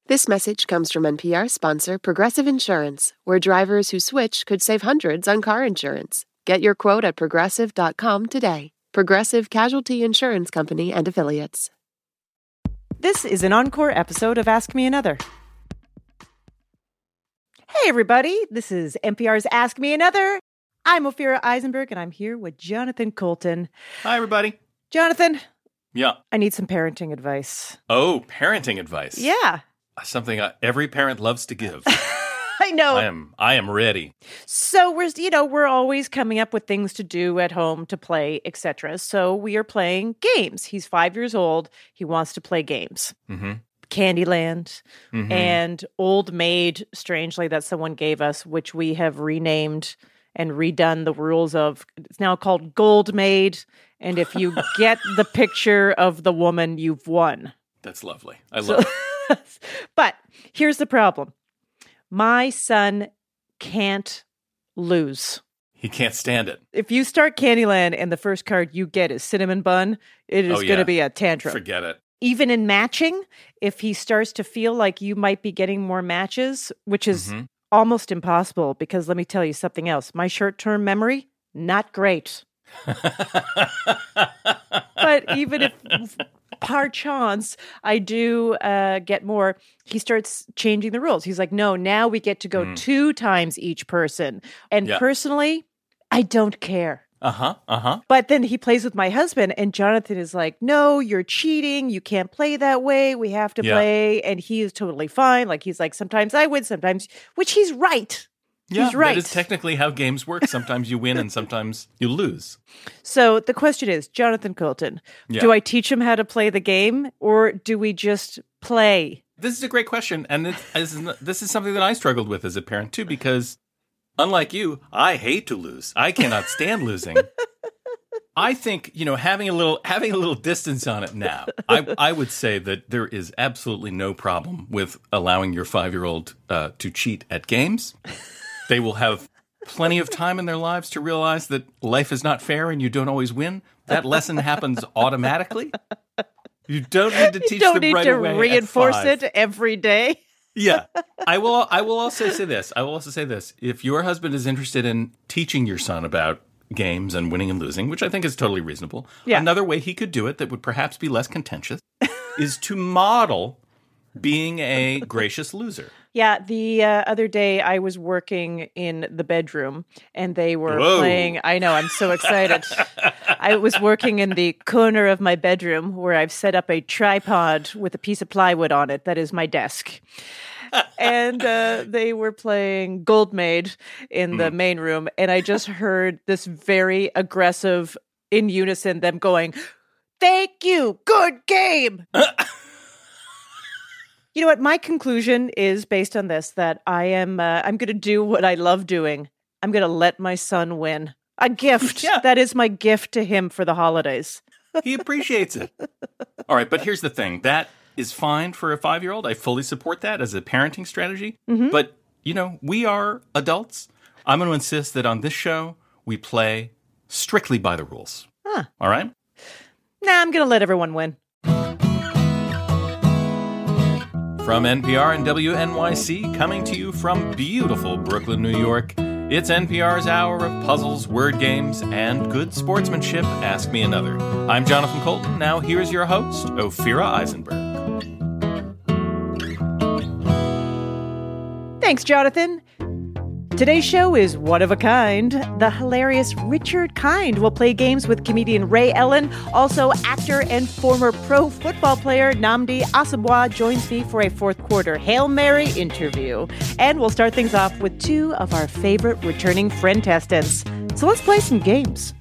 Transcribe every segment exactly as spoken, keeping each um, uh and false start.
This message comes from N P R sponsor Progressive Insurance, where drivers who switch could save hundreds on car insurance. Get your quote at progressive dot com today. Progressive Casualty Insurance Company and Affiliates. This is an encore episode of Ask Me Another. Hey, everybody. This is N P R's Ask Me Another. I'm Ophira Eisenberg, and I'm here with Jonathan Coulton. Hi, everybody. Jonathan. Yeah. I need some parenting advice. Oh, parenting advice. Yeah. Something I, every parent loves to give. I know. I am I am ready. So we're, you know, we're always coming up with things to do at home, to play, et cetera. So we are playing games. He's five years old. He wants to play games. Mm-hmm. Candyland Mm-hmm. and Old Maid, strangely, that someone gave us, which we have renamed and redone the rules of. It's now called Gold Maid. And if you get the picture of the woman, you've won. That's lovely. I love So- it. But here's the problem. My son can't lose. He can't stand it. If you start Candyland and the first card you get is Cinnamon Bun, it is Oh, going yeah. to be a tantrum. Forget it. Even in matching, if he starts to feel like you might be getting more matches, which is Mhm. almost impossible, because let me tell you something else. My short-term memory, not great. But even if par chance I do uh, get more, he starts changing the rules. He's like, no, now we get to go Mm. two times each person. And Yeah. personally, I don't care. Uh-huh. Uh-huh. But then he plays with my husband, and Jonathan is like, no, you're cheating. You can't play that way. We have to Yeah. play. And he is totally fine. Like, he's like, sometimes I win, sometimes, which he's right. Yeah, He's right. that is technically how games work. Sometimes you win and sometimes you lose. So the question is, Jonathan Coulton, Yeah. do I teach him how to play the game, or do we just play? This is a great question. And it, this is this is something that I struggled with as a parent, too, because unlike you, I hate to lose. I cannot stand losing. I think, you know, having a little having a little distance on it now, I, I would say that there is absolutely no problem with allowing your five-year-old uh, to cheat at games. They will have plenty of time in their lives to realize that life is not fair and you don't always win. That lesson happens automatically. You don't need to teach You don't them need right to away at reinforce five. it every day. Yeah. I will I will also say this. I will also say this. If your husband is interested in teaching your son about games and winning and losing, which I think is totally reasonable, Yeah. another way he could do it that would perhaps be less contentious is to model being a gracious loser. Yeah, the uh, other day I was working in the bedroom and they were Whoa. playing. I know, I'm so excited. I was working in the corner of my bedroom where I've set up a tripod with a piece of plywood on it. That is my desk. And uh, they were playing Gold Maid in the main room. And I just heard this very aggressive, in unison, them going, "Thank you, good game." You know what? My conclusion is based on this, that I am, uh, I'm going to do what I love doing. I'm going to let my son win. A gift. Yeah. That is my gift to him for the holidays. He appreciates it. All right, but here's the thing. That is fine for a five-year-old. I fully support that as a parenting strategy. Mm-hmm. But, you know, we are adults. I'm going to insist that on this show, we play strictly by the rules. Huh. All right? Nah, I'm going to let everyone win. From N P R and W N Y C, coming to you from beautiful Brooklyn, New York, it's N P R's hour of puzzles, word games, and good sportsmanship. Ask Me Another. I'm Jonathan Coulton. Now here's your host, Ophira Eisenberg. Thanks, Jonathan. Today's show is one of a kind. The hilarious Richard Kind will play games with comedian Ray Ellen. Also, actor and former pro football player Nnamdi Asomugha joins me for a fourth quarter Hail Mary interview. And we'll start things off with two of our favorite returning friend testants. So let's play some games.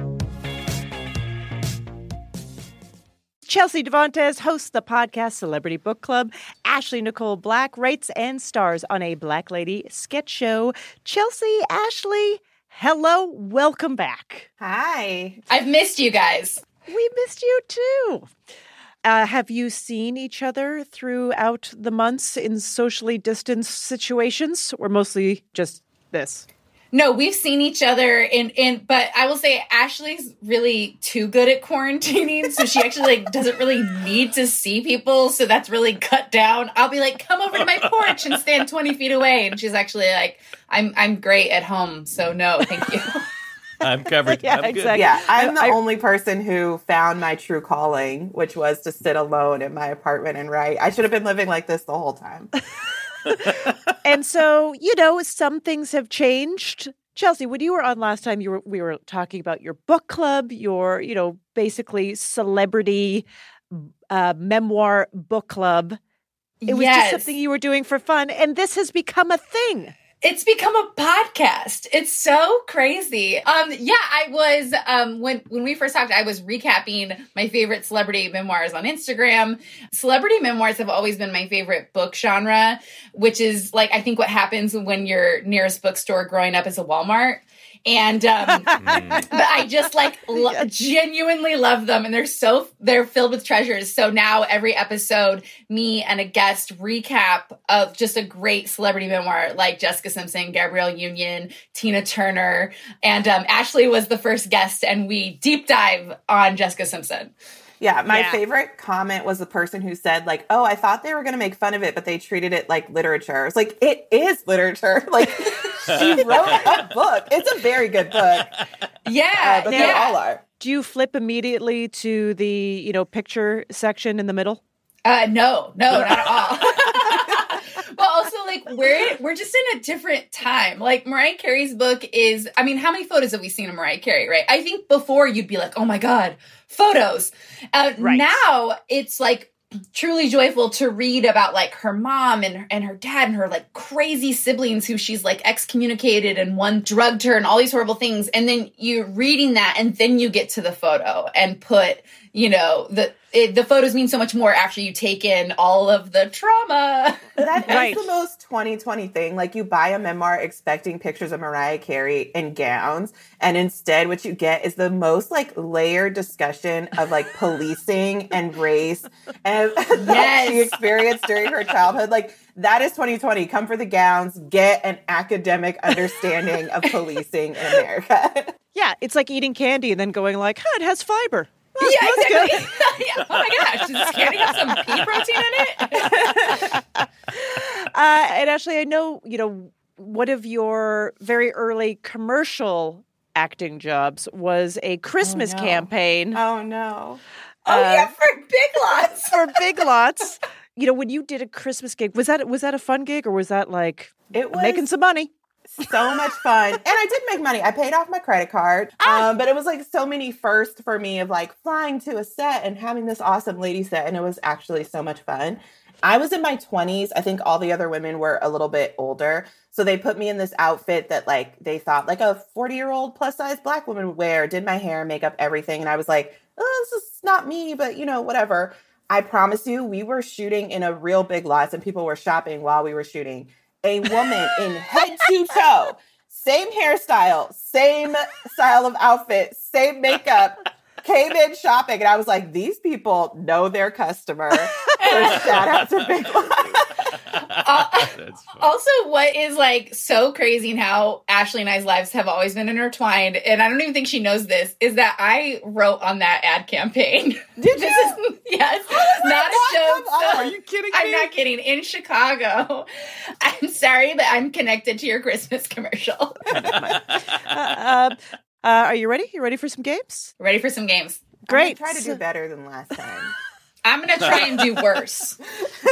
Chelsea Devantez hosts the podcast Celebrity Book Club. Ashley Nicole Black writes and stars on a Black Lady sketch show. Chelsea, Ashley, hello, welcome back. Hi. I've missed you guys. We missed you too. Uh, have you seen each other throughout the months in socially distanced situations, or mostly just this? No, we've seen each other in, in, but I will say Ashley's really too good at quarantining. So she actually like doesn't really need to see people. So that's really cut down. I'll be like, come over to my porch and stand twenty feet away. And she's actually like, I'm, I'm great at home. So no, thank you. I'm covered. Yeah, I'm good. exactly. Yeah, I'm the I- only person who found my true calling, which was to sit alone in my apartment and write. I should have been living like this the whole time. And so, you know, some things have changed. Chelsea, when you were on last time, you were we were talking about your book club, your, you know, basically celebrity uh, memoir book club. It was Yes. just something you were doing for fun, and this has become a thing. It's become a podcast. It's so crazy. Um, yeah, I was, um, when, when we first talked, I was recapping my favorite celebrity memoirs on Instagram. Celebrity memoirs have always been my favorite book genre, which is like, I think what happens when your nearest bookstore growing up is a Walmart. And, um, but I just like lo- genuinely love them. And they're so, they're filled with treasures. So now every episode, me and a guest recap of just a great celebrity memoir, like Jessica Simpson, Gabrielle Union, Tina Turner. And, um, Ashley was the first guest and we deep dive on Jessica Simpson. Yeah, my Yeah. favorite comment was the person who said, like, oh, I thought they were going to make fun of it, but they treated it like literature. It's like, it is literature. Like, she wrote a book. It's a very good book. Yeah. Uh, but yeah. they all are. Do you flip immediately to the, you know, picture section in the middle? Uh, no, no, not at all. But also, like, we're we're just in a different time. Like, Mariah Carey's book is, I mean, how many photos have we seen of Mariah Carey, right? I think before you'd be like, oh my God, photos. Uh, Right. Now it's like truly joyful to read about like her mom and, and her dad and her like crazy siblings who she's like excommunicated and one drugged her and all these horrible things. And then you're reading that and then you get to the photo and put, you know, the it, the photos mean so much more after you take in all of the trauma. That is Right. the most twenty twenty thing. Like, you buy a memoir expecting pictures of Mariah Carey in gowns, and instead what you get is the most, like, layered discussion of, like, policing and race and that she Yes. experienced during her childhood. Like, that is twenty twenty. Come for the gowns. Get an academic understanding of policing in America. Yeah, it's like eating candy and then going like, huh, it has fiber. Oh, Yeah, that's good. exactly. Yeah. Oh my gosh, does this candy have some pea protein in it? Uh, and Ashley, I know, you know, one of your very early commercial acting jobs was a Christmas no. campaign Oh, no. Oh Uh, yeah, for Big Lots. for Big Lots. You know, when you did a Christmas gig, was that was that a fun gig or was that like It was making some money? so much fun. And I did make money. I paid off my credit card. Um, but it was like so many firsts for me of like flying to a set and having this awesome lady set. And it was actually so much fun. I was in my twenties. I think all the other women were a little bit older. So they put me in this outfit that like they thought like a forty year old plus size black woman would wear, did my hair, makeup, everything. And I was like, oh, this is not me, but you know, whatever. I promise you, we were shooting in a real Big Lots and people were shopping while we were shooting. A woman in head to toe, same hairstyle, same style of outfit, same makeup, came in shopping. And I was like, these people know their customer. So shout out to Big Lots. Uh, That's fun. also, what is like so crazy and how Ashley and I's lives have always been intertwined, and I don't even think she knows this, is that I wrote on that ad campaign. Did This you? is, yes, not a What? joke. Come on. Are you kidding I'm me? not kidding. In Chicago. I'm sorry, but I'm connected to your Christmas commercial. Uh, uh, uh, are you ready? You ready for some games? Ready for some games? Great. Try to do better than last time. I'm going to try and do worse.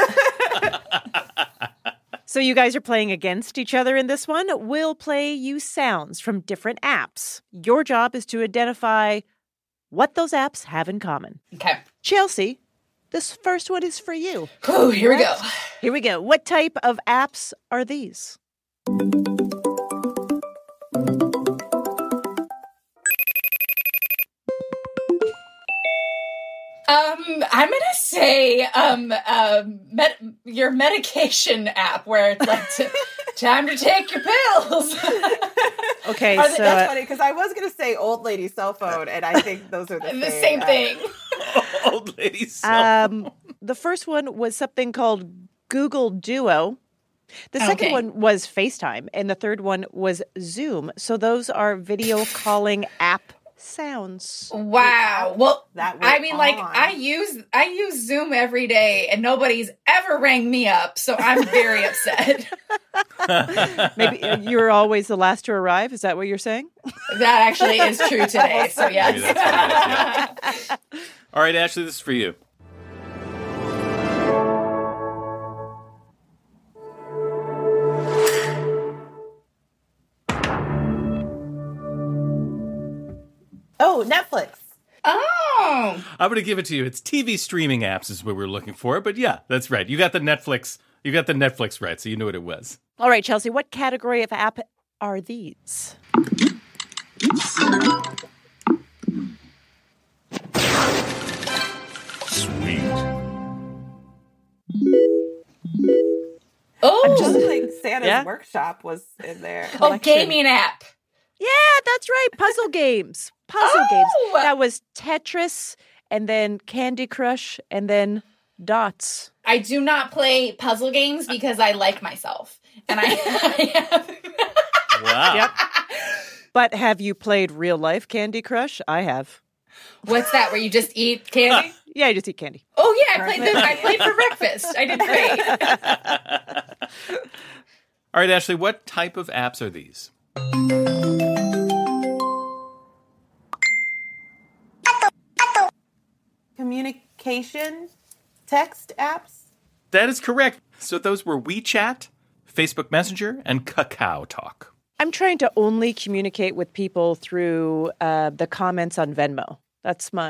So you guys are playing against each other in this one. We'll play you sounds from different apps. Your job is to identify what those apps have in common. Okay. Chelsea, this first one is for you. Whew, here we go. Here we go. What type of apps are these? Um, I'm gonna say um, uh, med- your medication app where it's like t- time to take your pills. Okay, Are they- so that's uh, funny because I was going to say old lady cell phone, and I think those are the, the same, same uh, thing. Old lady cell um, the first one was something called Google Duo. The second Okay. one was FaceTime, and the third one was Zoom. So those are video calling app sounds. Wow. Well, That I we're mean, like on. I use I use Zoom every day, and nobody's ever rang me up, so I'm very upset. Maybe uh, you're always the last to arrive. Is that what you're saying? That actually is true today. So Maybe yes. that's what it is, yeah. All right, Ashley, this is for you. Oh, Netflix. Oh, I'm going to give it to you. It's T V streaming apps is what we're looking for. But yeah, that's right. You got the Netflix. You got the Netflix right, so you knew what it was. All right, Chelsea, what category of app are these? Sweet. oh, Just like Santa's Yeah. workshop was in there. oh, collection. gaming app. Yeah, that's right. Puzzle games. Puzzle Oh! games. That was Tetris, and then Candy Crush, and then Dots. I do not play puzzle games because I like myself, and I, I have. Wow. Yep. But have you played real life Candy Crush? I have. What's that? Where you just eat candy? Yeah, I just eat candy. Oh yeah, I played. This, I played for breakfast. I did great. All right, Ashley, what type of apps are these? Communication text apps. That is correct. So those were WeChat, Facebook Messenger, and Kakao Talk. I'm trying to only communicate with people through uh, the comments on Venmo. That's my.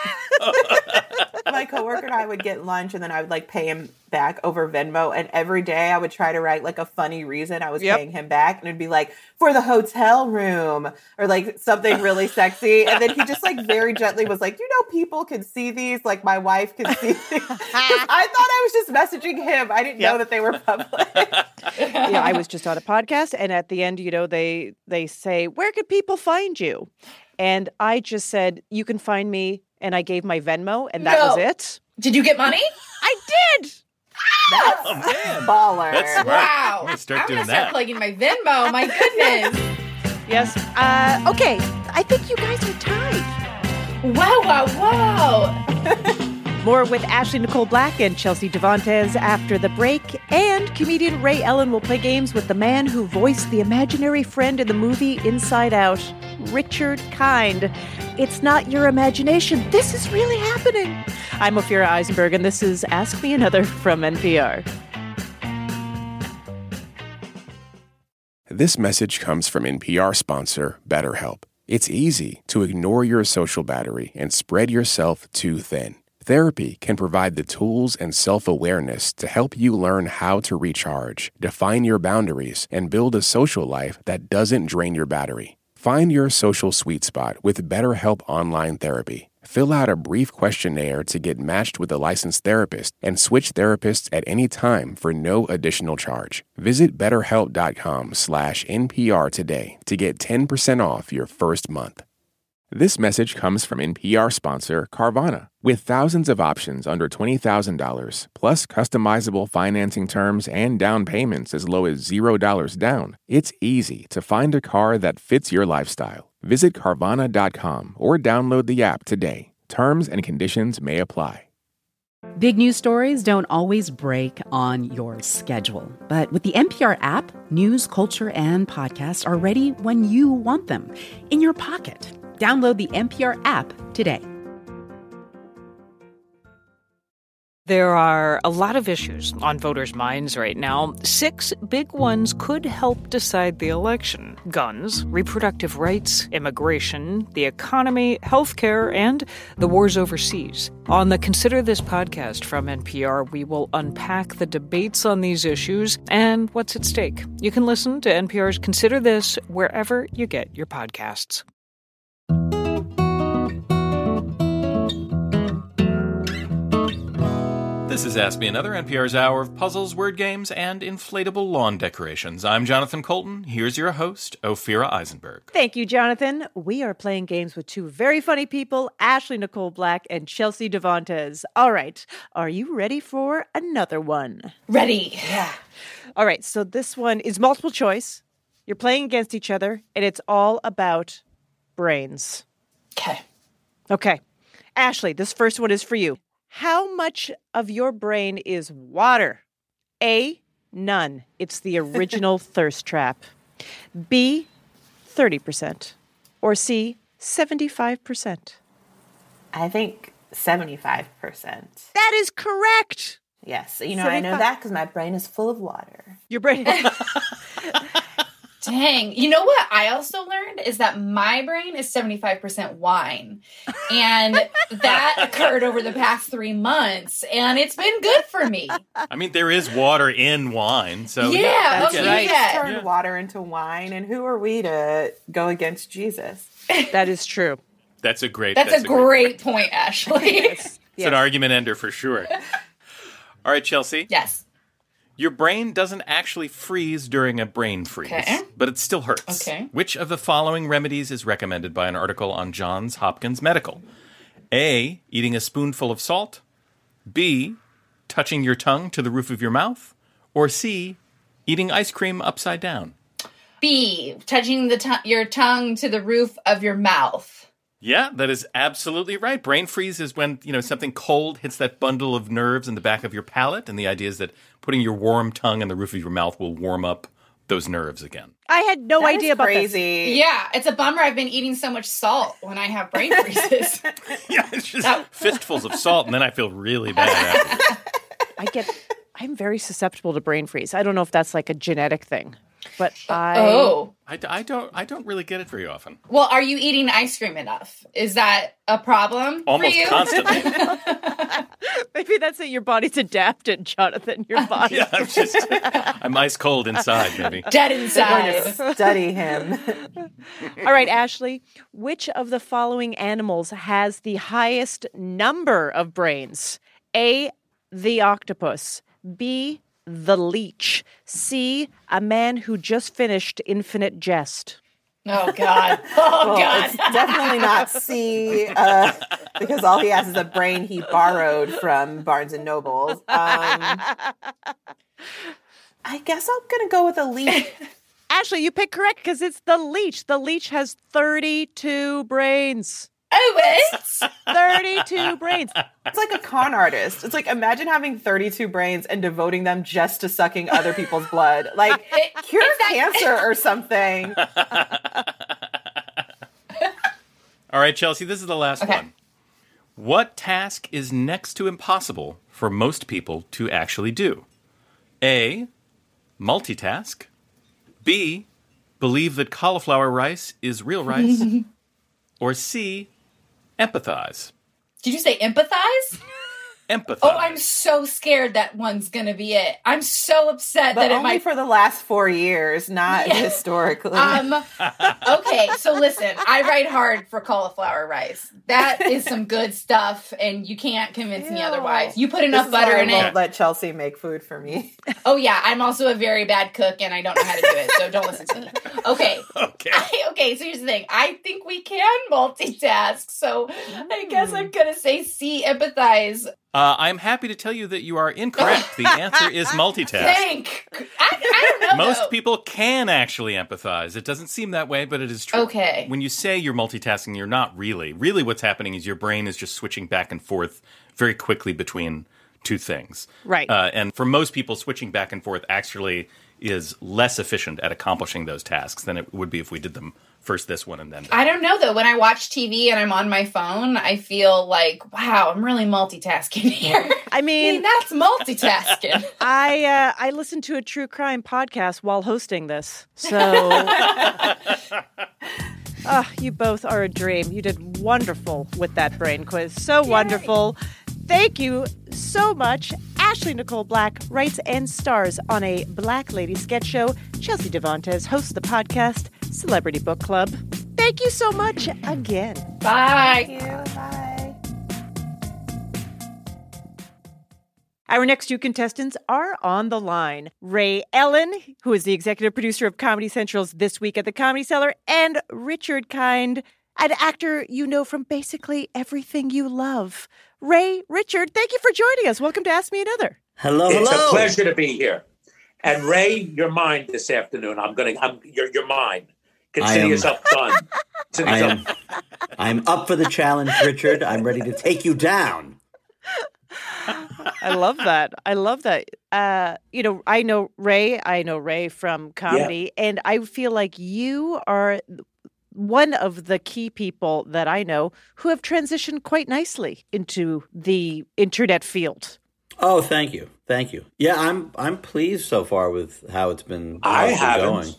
My coworker and I would get lunch, and then I would like pay him back over Venmo. And every day I would try to write like a funny reason I was Yep. paying him back, and it'd be like for the hotel room or like something really sexy. And then he just like very gently was like, "You know, people can see these. Like my wife can see these." 'Cause I thought I was just messaging him. I didn't Yep. know that they were public. you know, I was just on a podcast, and at the end, you know, they they say, "Where could people find you?" And I just said, "You can find me," and I gave my Venmo, and that No. was it. Did you get money? I did. That's Oh, man. baller. That's smart. Wow. I'm gonna start I'm doing gonna start that. plugging my Venmo. My goodness. Yes. Uh, okay. I think you guys are tied. Wow, wow, wow. More with Ashley Nicole Black and Chelsea Devantez after the break. And comedian Ray Ellen will play games with the man who voiced the imaginary friend in the movie Inside Out, Richard Kind. It's not your imagination. This is really happening. I'm Ophira Eisenberg, and this is Ask Me Another from N P R. This message comes from N P R sponsor BetterHelp. It's easy to ignore your social battery and spread yourself too thin. Therapy can provide the tools and self-awareness to help you learn how to recharge, define your boundaries, and build a social life that doesn't drain your battery. Find your social sweet spot with BetterHelp Online Therapy. Fill out a brief questionnaire to get matched with a licensed therapist and switch therapists at any time for no additional charge. Visit betterhelp.com slash NPR today to get ten percent off your first month. This message comes from N P R sponsor Carvana. With thousands of options under twenty thousand dollars, plus customizable financing terms and down payments as low as zero dollars down, it's easy to find a car that fits your lifestyle. Visit Carvana dot com or download the app today. Terms and conditions may apply. Big news stories don't always break on your schedule. But with the N P R app, news, culture, and podcasts are ready when you want them, in your pocket. Download the N P R app today. There are a lot of issues on voters' minds right now. Six big ones could help decide the election: guns, reproductive rights, immigration, the economy, healthcare, and the wars overseas. On the Consider This podcast from N P R, we will unpack the debates on these issues and what's at stake. You can listen to N P R's Consider This wherever you get your podcasts. This is Ask Me Another, N P R's hour of puzzles, word games, and inflatable lawn decorations. I'm Jonathan Colton. Here's your host, Ophira Eisenberg. Thank you, Jonathan. We are playing games with two very funny people, Ashley Nicole Black and Chelsea Devantez. All right, are you ready for another one? Ready. Yeah. All right, so this one is multiple choice. You're playing against each other, and it's all about brains. Okay. Okay. Ashley, this first one is for you. How much of your brain is water? A, none. It's the original thirst trap. B, thirty percent. Or C, seventy-five percent. I think seventy-five percent. That is correct. Yes. You know, I know that because my brain is full of water. Your brain. Dang. You know what I also learned is that my brain is seventy-five percent wine. And that occurred over the past three months. And it's been good for me. I mean, there is water in wine, so... Yeah, That's okay, right. yeah. Turn Yeah. water into wine, and who are we to go against Jesus? That is true. That's a great... That's, a, great point, Ashley. It's an argument ender for sure. All right, Chelsea. Yes. Your brain doesn't actually freeze during a brain freeze, Okay. but it still hurts. Okay. Which of the following remedies is recommended by an article on Johns Hopkins Medical? A, eating a spoonful of salt. B, touching your tongue to the roof of your mouth. Or C, eating ice cream upside down. B, touching the t- your tongue to the roof of your mouth. Yeah, that is absolutely right. Brain freeze is when, you know, something cold hits that bundle of nerves in the back of your palate, and the idea is that putting your warm tongue on the roof of your mouth will warm up those nerves again. I had no That idea is about crazy. this. Yeah, it's a bummer I've been eating so much salt when I have brain freezes. Yeah, it's just fistfuls of salt, and then I feel really bad afterwards. I get, I'm very susceptible to brain freeze. I don't know if that's like a genetic thing, but I... Oh. I, I don't I don't really get it very often. Well, are you eating ice cream enough? Is that a problem Almost for you? constantly. Maybe that's it. Your body's adapted, Jonathan. Your body. Yeah, I'm just I'm ice cold inside, maybe. Dead I'm inside. going to study him. All right, Ashley, which of the following animals has the highest number of brains? A, the octopus. B, the leech. C, a man who just finished Infinite Jest. Oh, God. Oh, Well, God. it's definitely not C, uh, because all he has is a brain he borrowed from Barnes and Nobles. Um, I guess I'm going to go with a leech. Ashley, you picked correct because it's the leech. The leech has thirty-two brains. Oh, wait. thirty-two brains. It's like a con artist. It's like, imagine having thirty-two brains and devoting them just to sucking other people's blood. Like, It- cure it's that- cancer or something. All right, Chelsea, this is the last Okay. one. What task is next to impossible for most people to actually do? A, multitask. B, believe that cauliflower rice is real rice. Or C, empathize. Did you say empathize? Empathize. Oh, I'm so scared that one's going to be it. I'm so upset But that it only might... for the last four years, not Yeah. historically. Um, okay, so listen, I ride hard for cauliflower rice. That is some good stuff, and you can't convince me Ew. otherwise. You put This enough is butter why I in won't it. let Chelsea make food for me. Oh, yeah, I'm also a very bad cook, and I don't know how to do it, so don't listen to me. Okay. Okay. I, okay, so here's the thing. I think we can multitask, so I guess I'm going to say C, empathize. Uh, I'm happy to tell you that you are incorrect. The answer is multitask. Think. I, I don't know. Most though. people can actually empathize. It doesn't seem that way, but it is true. Okay. When you say you're multitasking, you're not really. Really what's happening is your brain is just switching back and forth very quickly between two things. Right. Uh, and for most people, switching back and forth actually is less efficient at accomplishing those tasks than it would be if we did them first this one and then that. I don't know, though. When I watch T V and I'm on my phone, I feel like, wow, I'm really multitasking here. I I mean, mean, that's multitasking. I uh, I listened to a true crime podcast while hosting this. So, oh, you both are a dream. You did wonderful with that brain quiz. So wonderful. Thank you so much. Ashley Nicole Black writes and stars on a Black Lady sketch show. Chelsea Devantez hosts the podcast Celebrity Book Club. Thank you so much again. Bye. Thank you. Bye. Our next two contestants are on the line. Ray Ellen, who is the executive producer of Comedy Central's This Week at the Comedy Cellar, and Richard Kind, an actor you know from basically everything you love. Ray, Richard, thank you for joining us. Welcome to Ask Me Another. Hello, it's hello. a pleasure to be here. And Ray, you're mine this afternoon. I'm gonna. I'm. You're. You're mine. Consider am, yourself done. Consider I yourself- am. I'm up for the challenge, Richard. I'm ready to take you down. I love that. I love that. Uh, you know, I know Ray. I know Ray from comedy, yeah. and I feel like you are one of the key people that I know who have transitioned quite nicely into the internet field. Oh, thank you, thank you. Yeah, I'm I'm pleased so far with how it's been. I haven't. Going.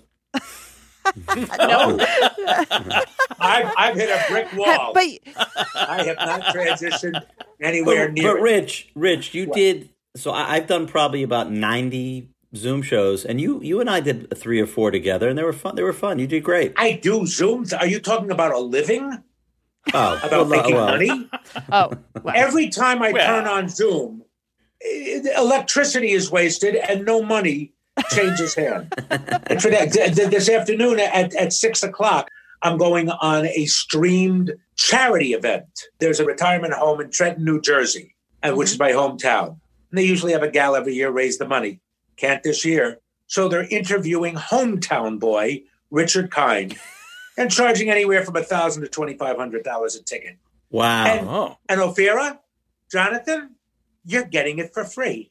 No, I've, I've hit a brick wall. But I have not transitioned anywhere but, near. But it. Rich, Rich, you what? did. So I, I've done probably about ninety Zoom shows, and you you and I did three or four together, and they were fun. They were fun. You did great. I do Zooms. Are you talking about a living? Oh, about well, making well. money? Oh, well. Every time I well. turn on Zoom, electricity is wasted and no money changes hand. And for that, this afternoon at, at six o'clock, I'm going on a streamed charity event. There's a retirement home in Trenton, New Jersey, mm-hmm. which is my hometown. And they usually have a gal every year raise the money. Can't this year. So they're interviewing hometown boy Richard Kind and charging anywhere from one thousand dollars to twenty-five hundred dollars a ticket. Wow. And, oh. and Ophira, Jonathan, you're getting it for free.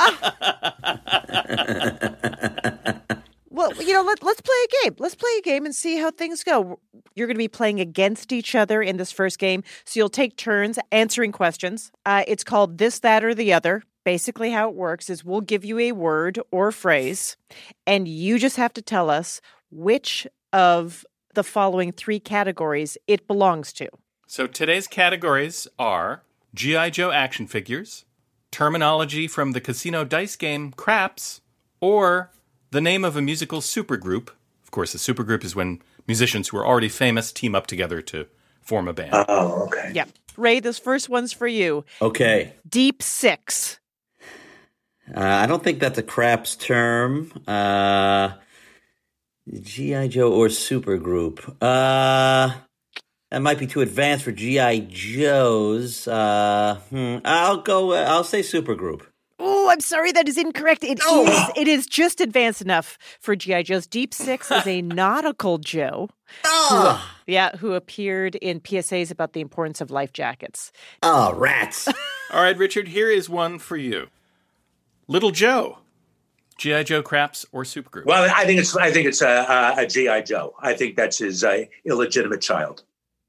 Well, you know, let, let's play a game. Let's play a game and see how things go. You're going to be playing against each other in this first game. So you'll take turns answering questions. Uh, it's called This, That, or the Other. Basically how it works is we'll give you a word or phrase, and you just have to tell us which of the following three categories it belongs to. So today's categories are G I. Joe action figures, terminology from the casino dice game Craps, or the name of a musical supergroup. Of course, a supergroup is when musicians who are already famous team up together to form a band. Oh, okay. Yeah. Ray, this first one's for you. Okay. Deep Six. Uh, I don't think that's a Craps term. Uh, G I. Joe or supergroup. Uh, that might be too advanced for G I. Joes. Uh, hmm, I'll go. Uh, I'll say supergroup. Oh, I'm sorry, that is incorrect. It No. is. It is just advanced enough for G I. Joe's. Deep Six is a nautical Joe. Oh, Who, yeah, who appeared in P S As about the importance of life jackets. oh rats. All right, Richard, here is one for you. Little Joe, G I. Joe, Craps, or supergroup? Well, I think it's I think it's a, a, a G I. Joe. I think that's his uh, illegitimate child.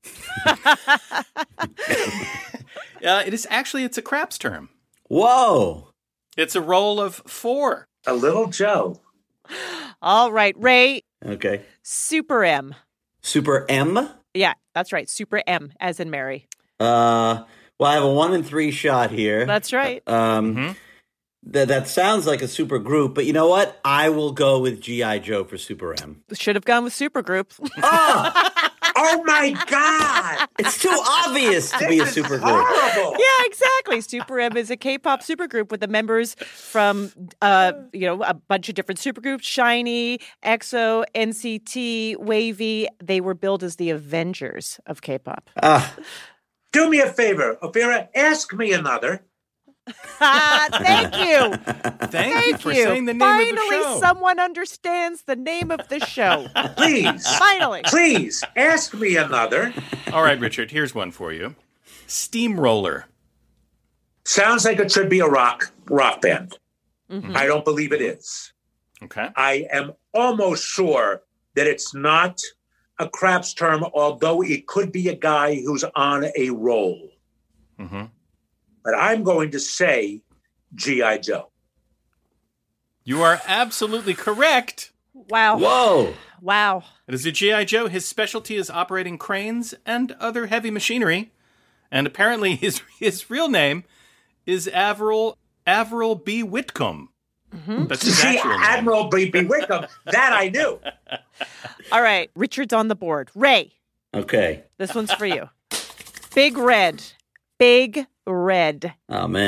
Uh, it is actually, it's a Craps term. Whoa. It's a roll of four. A little Joe. All right, Ray. Okay. Super M. Super M? Yeah, that's right. Super M, as in Mary. Uh, well, I have a one in three shot here. That's right. Um, Mm-hmm. th- that sounds like a super group, but you know what? I will go with G I. Joe for Super M. Should have gone with supergroup. Oh, Oh my God! it's too obvious to be a This is super group. horrible. Yeah, exactly. Super M is a K-pop supergroup with the members from, uh, you know, a bunch of different supergroups: Shiny, EXO, N C T, Wavy. They were billed as the Avengers of K-pop. Ah, Do me a favor, Ophira. Ask me another. Ah, thank you. Thank, Thank you for you. saying the name Finally, of the show. someone understands the name of the show. Please, Finally. please ask me another. All right, Richard, here's one for you. Steamroller. Sounds like it should be a rock rock band. Mm-hmm. I don't believe it is. Okay. I am almost sure that it's not a Craps term, although it could be a guy who's on a roll. Mm-hmm. But I'm going to say G I. Joe. You are absolutely correct. Wow. whoa. Wow. It is a G I. Joe. His specialty is operating cranes and other heavy machinery. And apparently his his real name is Averill, Averill B. Whitcomb. Mm-hmm. That's his See, actual name. Admiral B. B. Wickham. That I knew. All right. Richard's on the board. Ray, Okay. this one's for you. Big Red. Big Red. Oh, man.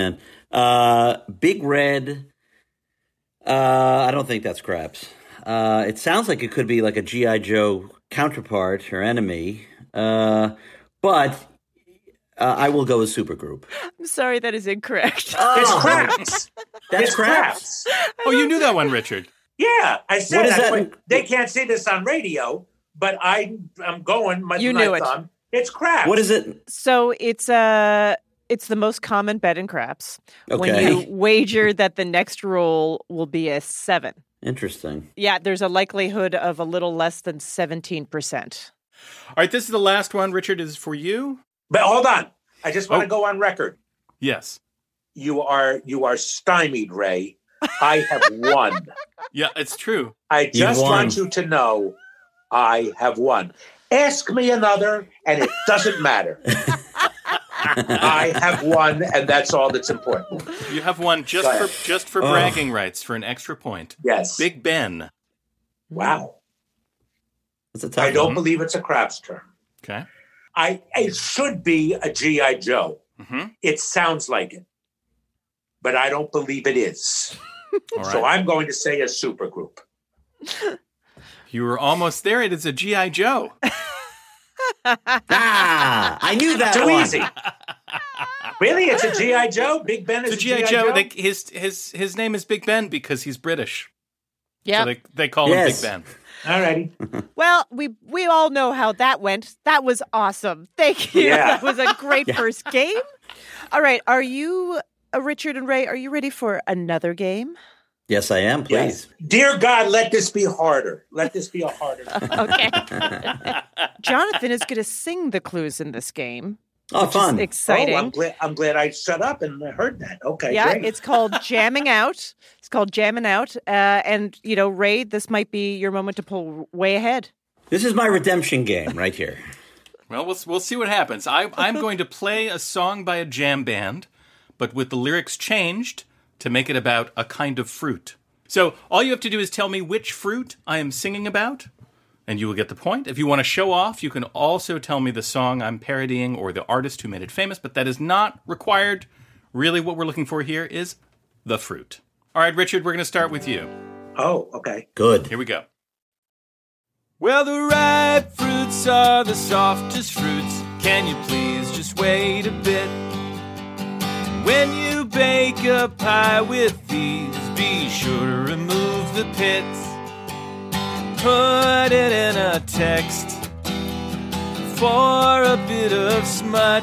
Uh, Big Red. Uh, I don't think that's craps. Uh, it sounds like it could be like a G I. Joe counterpart or enemy. Uh, but uh, I will go with Supergroup. I'm sorry, that is incorrect. Oh, It's craps. That's It's craps. craps. Oh, you knew that one, Richard. Yeah, I said What is that. that? Wait, they can't see this on radio, but I, I'm going. My, You my knew it. thumb. It's craps. What is it? So it's uh it's the most common bet in craps. When Okay. you wager that the next roll will be a seven. Interesting. Yeah, there's a likelihood of a little less than seventeen percent. All right, this is the last one, Richard, is for you. But hold on. I just want to Oh. go on record. Yes. You are you are stymied, Ray. I have won. Yeah, it's true. I just won. want you to know I have won. Ask me another, and it doesn't matter. I have won, and that's all that's important. You have one just Go for ahead. just for Oh. bragging rights for an extra point. Yes. Big Ben. Wow. That's a tough I don't one. believe it's a craps term. Okay. I it should be a G I. Joe. Mm-hmm. It sounds like it, but I don't believe it is. All right. So I'm going to say a supergroup. You were almost there. It is a G I. Joe. Ah, I knew that Too one. easy. Really? It's a G I. Joe? Big Ben is It's a a G I. Joe. They, his his his name is Big Ben because he's British. Yeah. So they they call Yes. him Big Ben. All righty. Well, we we all know how that went. That was awesome. Thank you. Yeah. That was a great first game. All right, are you uh, Richard and Ray, are you ready for another game? Yes, I am. Please. Dear God, let this be harder. Let this be a harder. Okay. Jonathan is going to sing the clues in this game. Oh, which fun. is exciting. Oh, I'm glad, I'm glad I shut up and heard that. Okay, Yeah, great. it's called Jamming Out. It's called Jamming Out. Uh, and, you know, Ray, this might be your moment to pull way ahead. This is my redemption game right here. Well, we'll we'll see what happens. I I'm going to play a song by a jam band, but with the lyrics changed to make it about a kind of fruit. So all you have to do is tell me which fruit I am singing about, and you will get the point. If you want to show off, you can also tell me the song I'm parodying or the artist who made it famous, but that is not required. Really, what we're looking for here is the fruit. All right, Richard, we're going to start with you. Oh, okay. Good. Here we go. Well, the ripe fruits are the softest fruits. Can you please just wait a bit? When you bake a pie with these, be sure to remove the pits. Put it in a text for a bit of smut.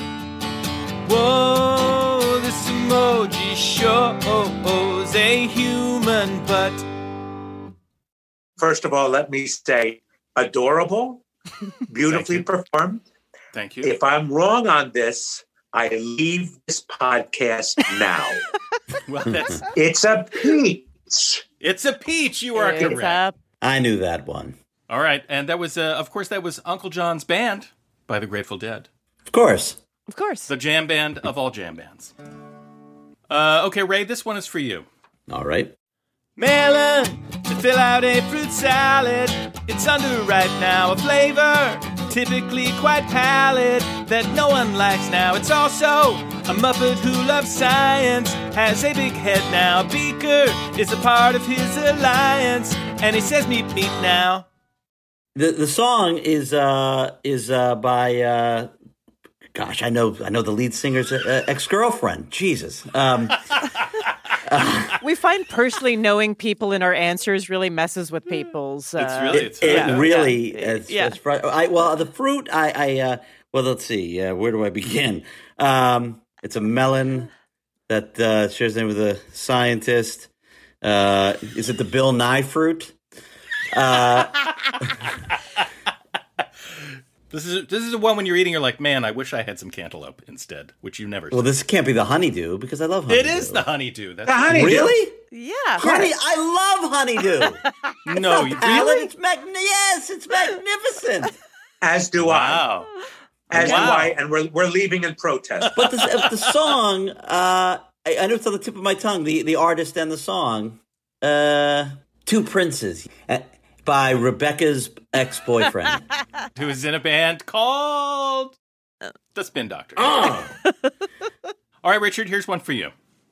Whoa, this emoji shows a human butt. First of all, let me say adorable, beautifully you. performed. Thank you. If I'm wrong on this, I leave this podcast now. Well, that's It's a peach. it's a peach. You are It's correct. up. I knew that one. All right, and that was, uh, of course, that was Uncle John's Band by the Grateful Dead, Of course. Of course. the jam band of all jam bands. Uh, okay, Ray, this one is for you. All right. Melon to fill out a fruit salad. It's underripe now, a flavor typically quite pallid that no one likes now. It's also a Muppet who loves science, has a big head now. Beaker is a part of his alliance, and he says meep meep now. The the song is uh is uh by uh gosh, I know I know the lead singer's uh, ex-girlfriend. Jesus. Um We find personally knowing people in our answers really messes with people's. Uh, It's really- it, It's it yeah. really Yeah. it's, Yeah. it's fr- I well the fruit I I uh well let's see. Uh, where do I begin? Um it's a melon that uh shares the name with a scientist. Uh is it the Bill Nye fruit? Uh This is this is the one when you're eating, you're like, man, I wish I had some cantaloupe instead, which you never. well said. this can't be the honeydew because I love honeydew. It is the honeydew. That's The honeydew. Really? yeah. Honey, I love honeydew. no, you Alan, really? it's mag- yes, it's magnificent. As do I. Wow. As Wow. do I. And we're, we're leaving in protest. But the, the song, uh, I, I know it's on the tip of my tongue, the, the artist and the song, uh, Two Princes, uh, by Rebecca's ex-boyfriend. Who is in a band called the Spin Doctors. Oh. All right, Richard, here's one for you.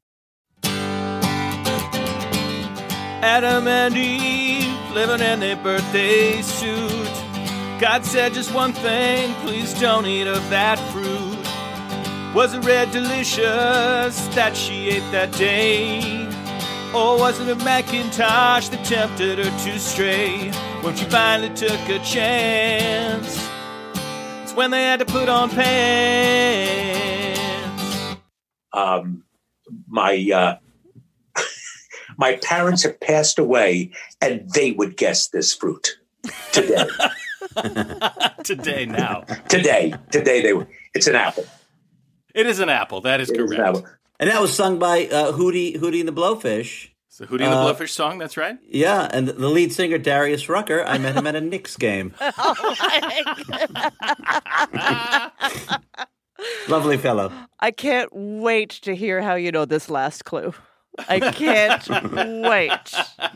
Adam and Eve living in their birthday suit. God said just one thing, please don't eat of that fruit. Was it red delicious that she ate that day? Or was it a Macintosh that tempted her to stray? When she finally took a chance, it's when they had to put on pants. Um, my uh, my parents have passed away, and they would guess this fruit today. Today, now. Today, today they would. It's an apple. It is an apple. That is It is an correct. apple. And that was sung by uh, Hootie, Hootie and the Blowfish. So Hootie and the Uh, Blowfish song, that's right. Yeah, and the lead singer, Darius Rucker, I met him at a Knicks game. Lovely fellow. I can't wait to hear how you know this last clue. I can't wait.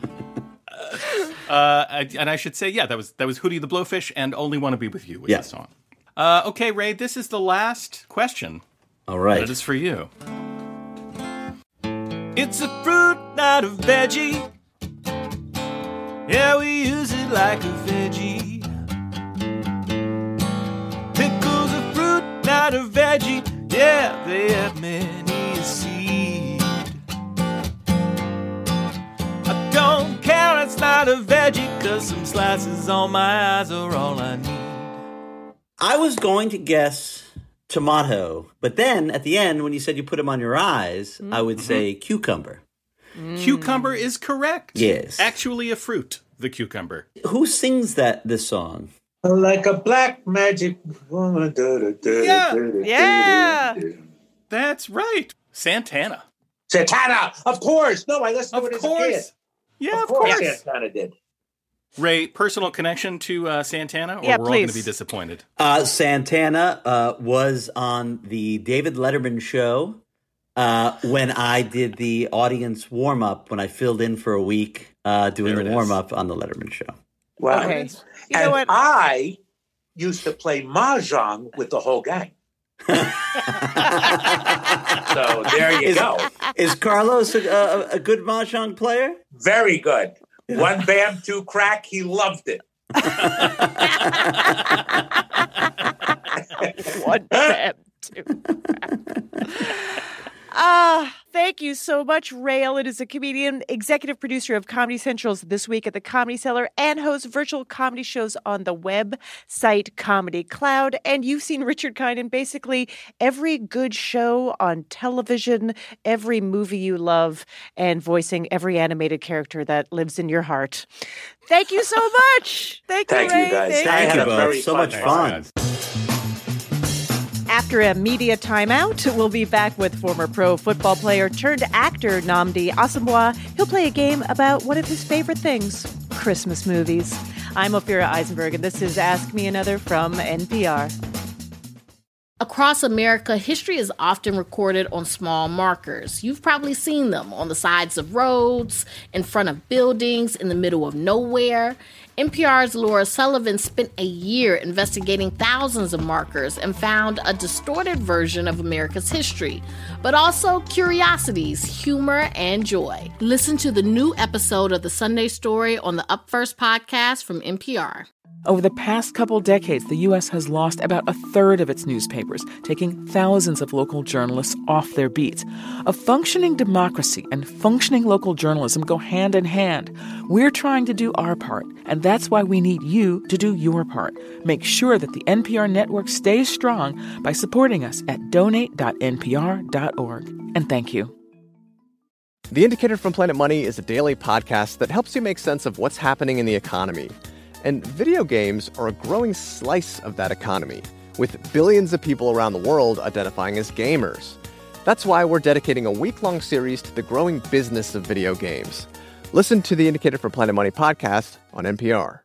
Uh, I- and I should say, yeah, that was that was Hootie the Blowfish and Only Want to Be With You was Yeah. the song. Uh, okay, Ray, this is the last question. All right. That is for you. It's a fruit, not a veggie. Yeah, we use it like a veggie. Pickles a fruit, not a veggie. Yeah, they have many a seed. I don't care, it's not a veggie, 'cause some slices on my eyes are all I need. I was going to guess tomato, but then at the end, when you said you put them on your eyes, I would say cucumber. Cucumber is correct. Yes. Actually a fruit, the cucumber. Who sings that this song? Like a black magic woman. Yeah, yeah. That's right. Santana. Santana, of course. No, I listened to Of it as a course. kid. Yeah, Of of course, course. Santana did. Ray, personal connection to uh, Santana, or Yeah, we're all going to please. be disappointed? Uh, Santana uh, was on the David Letterman show uh, when I did the audience warm-up, when I filled in for a week uh, doing There it the is. warm-up on the Letterman show. Wow. Okay. You and know what? I used to play mahjong with the whole gang. So there you Is- go. Is Carlos a, a, a good mahjong player? Very good. One bam, two crack. He loved it. One bam, two. Ah, thank you so much, Ray Ellen is a comedian, executive producer of Comedy Central's This Week at the Comedy Cellar, and hosts virtual comedy shows on the website Comedy Cloud. And you've seen Richard Kind in basically every good show on television, every movie you love, and voicing every animated character that lives in your heart. Thank you so much. Thank, Thank you, you, Ray. guys. Thank I Thank had you a both. very So fun much night. fun. After a media timeout, we'll be back with former pro football player turned actor Nnamdi Asomugha. He'll play a game about one of his favorite things, Christmas movies. I'm Ophira Eisenberg, and this is Ask Me Another from N P R. Across America, history is often recorded on small markers. You've probably seen them on the sides of roads, in front of buildings, in the middle of nowhere. N P R's Laura Sullivan spent a year investigating thousands of markers and found a distorted version of America's history, but also curiosities, humor, and joy. Listen to the new episode of The Sunday Story on the Up First podcast from N P R. Over the past couple decades, the U S has lost about a third of its newspapers, taking thousands of local journalists off their beats. A functioning democracy and functioning local journalism go hand in hand. We're trying to do our part, and that's why we need you to do your part. Make sure that the N P R network stays strong by supporting us at donate dot n p r dot org. And thank you. The Indicator from Planet Money is a daily podcast that helps you make sense of what's happening in the economy. And video games are a growing slice of that economy, with billions of people around the world identifying as gamers. That's why we're dedicating a week-long series to the growing business of video games. Listen to the Indicator from Planet Money podcast on N P R.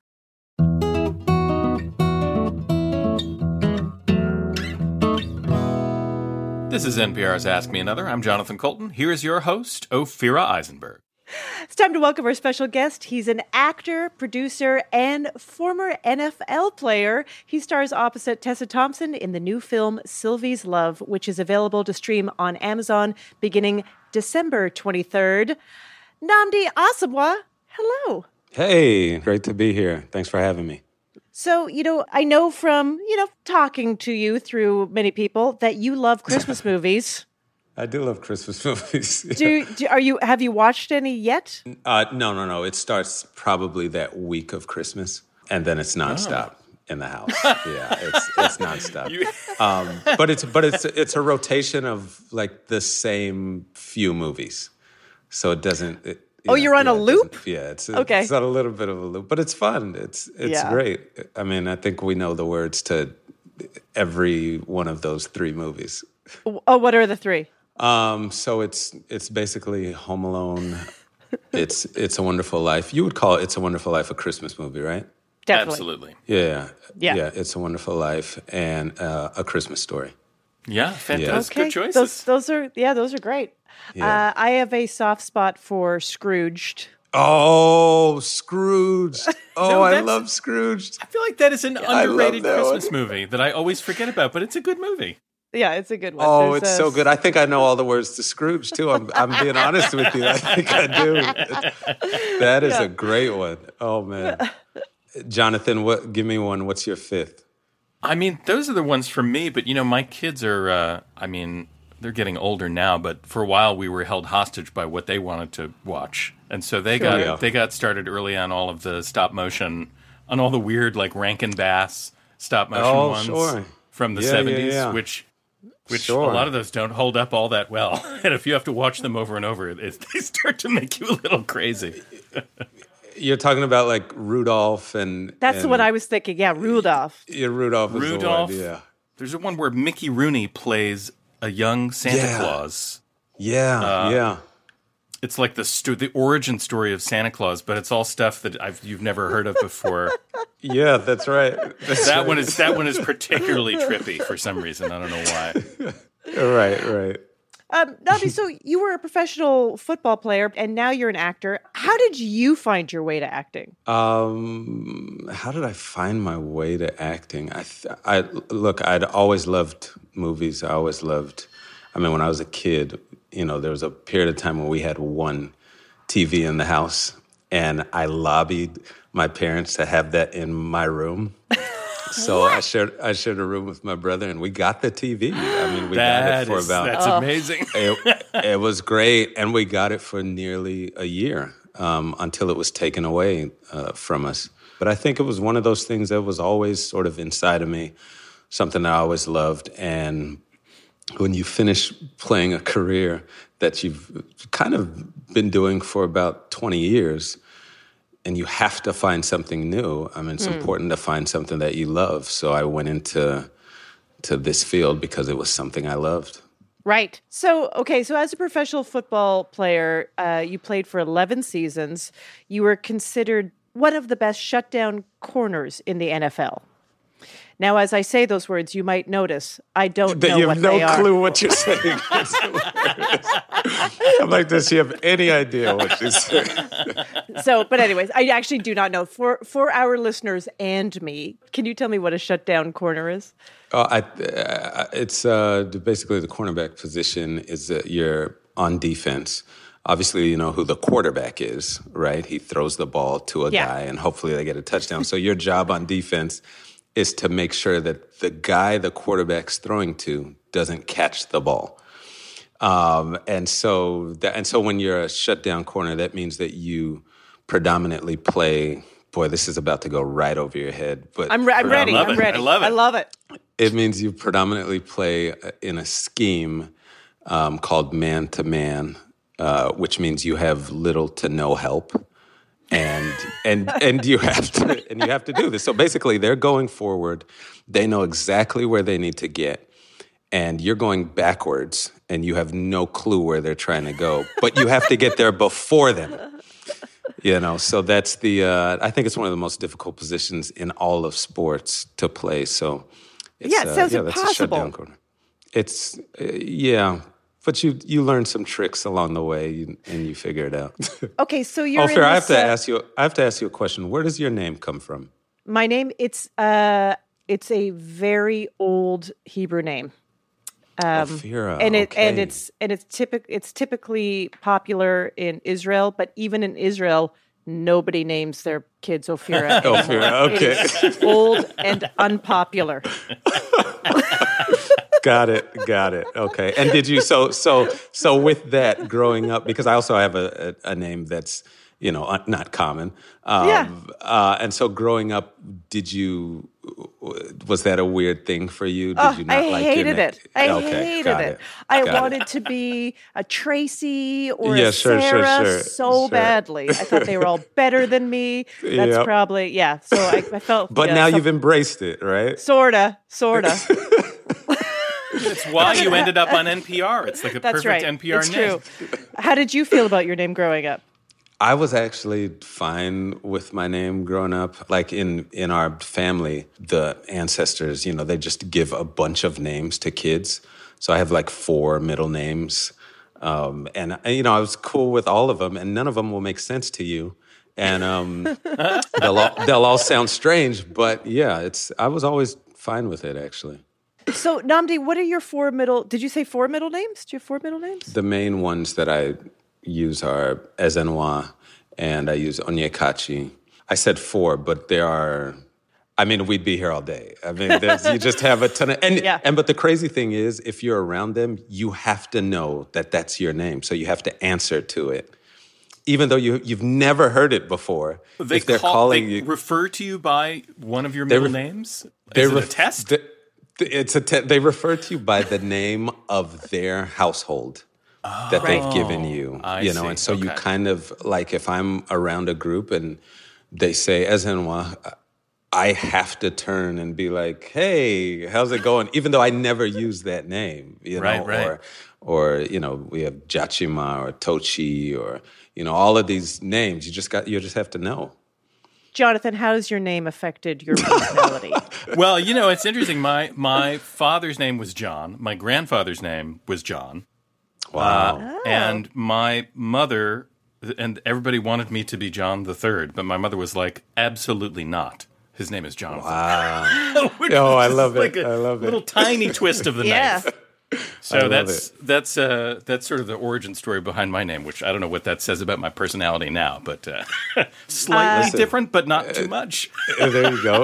This is N P R's Ask Me Another. I'm Jonathan Colton. Here is your host, Ophira Eisenberg. It's time to welcome our special guest. He's an actor, producer, and former N F L player. He stars opposite Tessa Thompson in the new film Sylvie's Love, which is available to stream on Amazon beginning December twenty-third. Nnamdi Asomugha, Hello. Hey, great to be here. Thanks for having me. So, you know, I know from, you know, talking to you through many people that you love Christmas movies. I do love Christmas movies. do, do are you have you watched any yet? Uh, no, no, no. It starts probably that week of Christmas, and then it's nonstop oh. in the house. Yeah, it's it's nonstop. You... Um, but it's but it's it's a rotation of like the same few movies, so it doesn't. It, oh, know, you're on yeah, a loop. Yeah, it's okay. It's on a little bit of a loop, but it's fun. It's it's yeah. great. I mean, I think we know the words to every one of those three movies. Oh, what are the three? Um, so it's it's basically Home Alone. It's It's a Wonderful Life. You would call it It's a Wonderful Life a Christmas movie, right? Definitely. Absolutely. Yeah. Yeah. Yeah. It's a Wonderful Life and uh, A Christmas Story. Yeah, fantastic. Okay. Good choices. Those, those are yeah, those are great. Yeah. Uh, I have a soft spot for Scrooged. Oh, Scrooge. Oh, No, I that's- love Scrooge. I feel like that is an I love underrated that Christmas one. movie that I always forget about, but it's a good movie. Yeah, it's a good one. Oh, There's it's a- so good. I think I know all the words to Scrooge, too. I'm, I'm being honest with you. I think I do. That is Yeah. a great one. Oh, man. Jonathan, what? Give me one. What's your fifth? I mean, those are the ones for me, but, you know, my kids are, uh, I mean, they're getting older now, but for a while we were held hostage by what they wanted to watch. And so they Sure. got Yeah. they got started early on all of the stop motion, on all the weird, like, Rankin Bass stop motion Oh, ones sure. from the Yeah, yeah, seventies, yeah. which... Which Sure. a lot of those don't hold up all that well. And if you have to watch them over and over, it, they start to make you a little crazy. You're talking about like Rudolph and That's and, the one I was thinking. Yeah, Rudolph. Yeah, Rudolph. Is Rudolph. The one, yeah. There's a one where Mickey Rooney plays a young Santa Yeah. Claus. Yeah, Uh, yeah. It's like the sto- the origin story of Santa Claus, but it's all stuff that I've you've never heard of before. Yeah, that's right. That's that right. one is that one is particularly trippy for some reason. I don't know why. Right, right. Um, Nabi, so you were a professional football player, and now you're an actor. How did you find your way to acting? Um, how did I find my way to acting? I, th- I look. I'd always loved movies. I always loved. I mean, when I was a kid, you know, there was a period of time when we had one T V in the house, and I lobbied my parents to have that in my room. So I shared I shared a room with my brother, and we got the T V. I mean, we got That it for is- about. that's Oh. amazing. It, it was great, and we got it for nearly a year um, until it was taken away uh, from us. But I think it was one of those things that was always sort of inside of me, something I always loved. And when you finish playing a career that you've kind of been doing for about twenty years, and you have to find something new, I mean, it's Mm. important to find something that you love. So I went into to this field because it was something I loved. Right. So, okay. So, as a professional football player, uh, you played for eleven seasons. You were considered one of the best shutdown corners in the N F L. Now, as I say those words, you might notice I don't That know you what have no they are. clue what you're saying. I'm like, does she have any idea what she's saying? So, but anyways, I actually do not know. For for our listeners and me, can you tell me what a shutdown corner is? Oh, I, uh, it's uh, basically the cornerback position is that you're on defense. Obviously, you know who the quarterback is, right? He throws the ball to a Yeah. guy, and hopefully they get a touchdown. So your job on defense is to make sure that the guy the quarterback's throwing to doesn't catch the ball. Um, and so, that, and so when you're a shutdown corner, that means that you predominantly play. Boy, this is about to go right over your head, but I'm, re- I'm ready. love I'm it. ready. I love it. I love it. it means you predominantly play in a scheme um, called man-to-man, uh, which means you have little to no help, and and and you have to and you have to do this. So basically, they're going forward; they know exactly where they need to get, and you're going backwards, and you have no clue where they're trying to go, but you have to get there before them. You know, so that's the. Uh, I think it's one of the most difficult positions in all of sports to play. So. It's, Yeah, it sounds uh, yeah, that's a impossible. shutdown corner. It's uh, yeah, but you you learn some tricks along the way, you, and you figure it out. Okay, so you're. oh, in fair. I have this, to uh, ask you. I have to ask you a question. Where does your name come from? My name. It's uh. It's a very old Hebrew name. Um, Ophira, and it and okay. it's and it's typic it's typically popular in Israel, but even in Israel, Nobody names their kids Ophira anymore. Ophira, okay. It is old and unpopular. Got it. Got it. Okay. And did you, so, so, so with that growing up, because I also have a, a, a name that's, you know, not common. Um, yeah. Uh, and so growing up, did you, was that a weird thing for you? Did Oh, you not I like hated your it. I okay, hated got it. it. I Got wanted it. to be a Tracy or Yeah, a sure, Sarah sure, sure, so sure. badly. I thought they were all better than me. That's Yep. probably, yeah. So I, I felt. But yeah, now so- you've embraced it, right? Sorta, sorta. It's why you ended up on N P R. It's like a That's perfect right. N P R it's name. true. How did you feel about your name growing up? I was actually fine with my name growing up. Like in, in our family, the ancestors, you know, they just give a bunch of names to kids. So I have like four middle names. Um, and, you know, I was cool with all of them, and none of them will make sense to you. And um, they'll, all, they'll all sound strange, but yeah, it's. I was always fine with it, actually. So, Nnamdi, what are your four middle? Did you say four middle names? Do you have four middle names? The main ones that I use are Ezenwa and I use Onyekachi. I said four, but there are, I mean, we'd be here all day. I mean, there's, you just have a ton of, and, Yeah. and but the crazy thing is, if you're around them, you have to know that that's your name. So you have to answer to it. Even though you, you've never heard it before. They if they're call, calling they you. refer to you by one of your They middle ref- names? they Is it ref- a test? the- the- it's a te- they refer to you by the name of their household. That they've given you, I you know, see. and so you Okay. kind of like if I'm around a group and they say Ezenwa, I have to turn and be like, "Hey, how's it going?" Even though I never use that name, you know, Right, right. or or you know, we have Jachima or Tochi or you know, all of these names. You just got you just have to know. Jonathan, how has your name affected your personality? Well, you know, it's interesting. My my father's name was John. My grandfather's name was John. Wow. Uh, And my mother, and everybody wanted me to be John the Third, but my mother was like, absolutely not. His name is Jonathan. Wow. Which Oh, I is love like it. a I love it. little tiny twist of the Yeah. knife. I So love that's it. that's uh, that's sort of the origin story behind my name, which I don't know what that says about my personality now, but uh, slightly Listen, different, but not too much. Uh, there you go.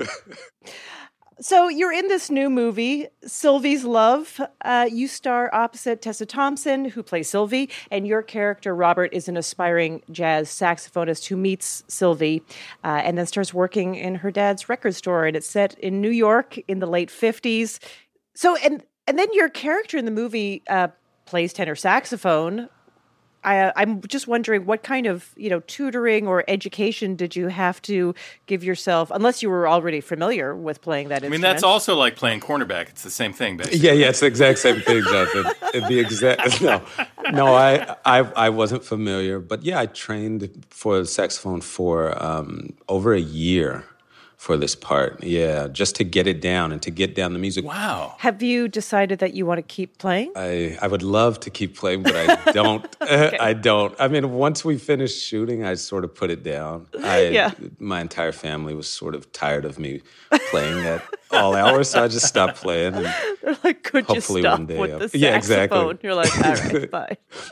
So you're in this new movie, Sylvie's Love. Uh, you star opposite Tessa Thompson, who plays Sylvie, and your character, Robert, is an aspiring jazz saxophonist who meets Sylvie uh, and then starts working in her dad's record store. And it's set in New York in the late fifties. So, and and then your character in the movie uh, plays tenor saxophone. I, uh, I'm just wondering what kind of, you know, tutoring or education did you have to give yourself, unless you were already familiar with playing that I mean, instrument? that's also like playing cornerback. It's the same thing, basically. Yeah, yeah, it's the exact same thing, Jonathan. The exact no, no. I, I, I wasn't familiar, but yeah, I trained for saxophone for um, over a year for this part. Yeah, just to get it down and to get down the music. Wow. Have you decided that you want to keep playing? I, I would love to keep playing, but I don't. I don't. I mean, once we finished shooting, I sort of put it down. I, Yeah. My entire family was sort of tired of me playing at all hours, so I just stopped playing. And They're like, could hopefully you stop one day with I'll- the saxophone? Yeah, exactly. You're like, all right, bye.